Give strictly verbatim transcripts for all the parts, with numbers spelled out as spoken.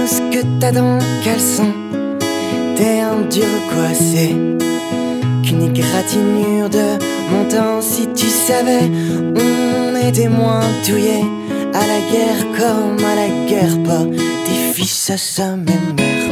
ce que t'as dans le caleçon. T'es un dur coincé, qu'une égratignure de mon temps. Si tu savais, on était moins douillés à la guerre comme à la guerre, pas des fils à sa même mère.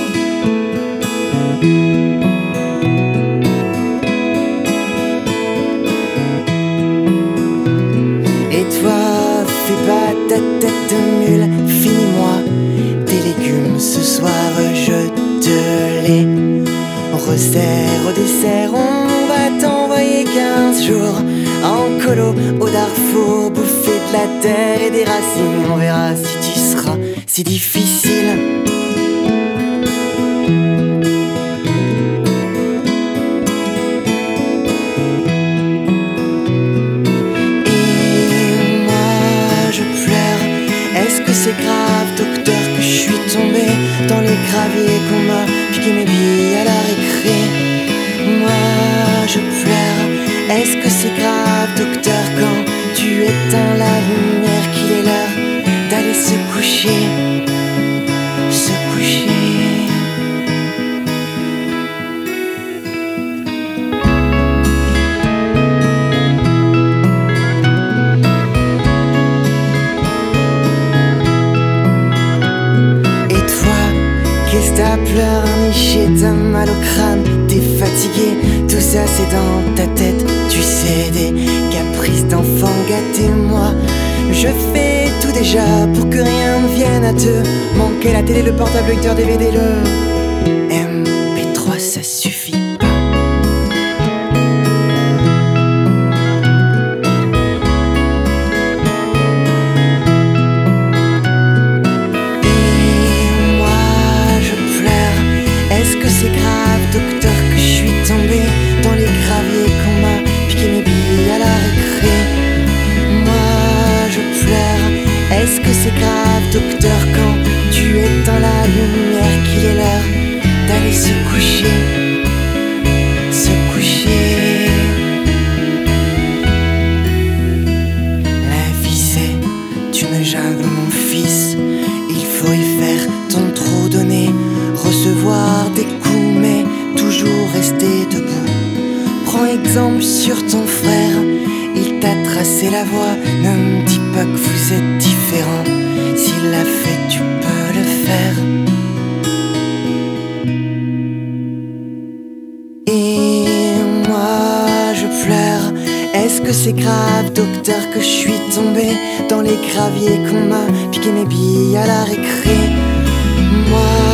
Et toi, fais pas ta tête de mule, finis-moi tes légumes ce soir, je te les resserre au dessert. On va t'envoyer quinze jours en colo au Darfour, bouffer de la terre et des racines. On verra si tu seras si difficile. Est-ce que c'est grave, docteur, que je suis tombé dans les graviers, qu'on m'a piqué mes billes à la récré? Moi, je pleure. Est-ce que c'est grave, docteur, quand tu éteins la lumière, qu'il est l'heure d'aller se coucher, se coucher? Qu'est-ce que t'as pleurniché, t'as mal au crâne, t'es fatigué, tout ça c'est dans ta tête. Tu sais, des caprices d'enfant gâtés. Moi, je fais tout déjà pour que rien ne vienne à te manquer. La télé, le portable, le lecteur D V D, le M P trois, ça suffit pas. C'est grave, docteur, que je suis tombé dans les graviers, qu'on m'a piqué mes billes à la récré. Moi, je pleure. Est-ce que c'est grave, docteur, quand tu éteins la lumière, qu'il est l'heure d'aller se coucher, se coucher? La vie c'est une jungle, mon fils. Il faut y faire ton trou, donner, recevoir des coups, mais toujours rester debout. Prends exemple sur ton frère, il t'a tracé la voie. Ne me dis pas que vous êtes différents, s'il l'a fait tu peux le faire. Et moi je pleure. Est-ce que c'est grave, docteur, que je suis tombé dans les graviers, qu'on m'a piqué mes billes à la récré? Moi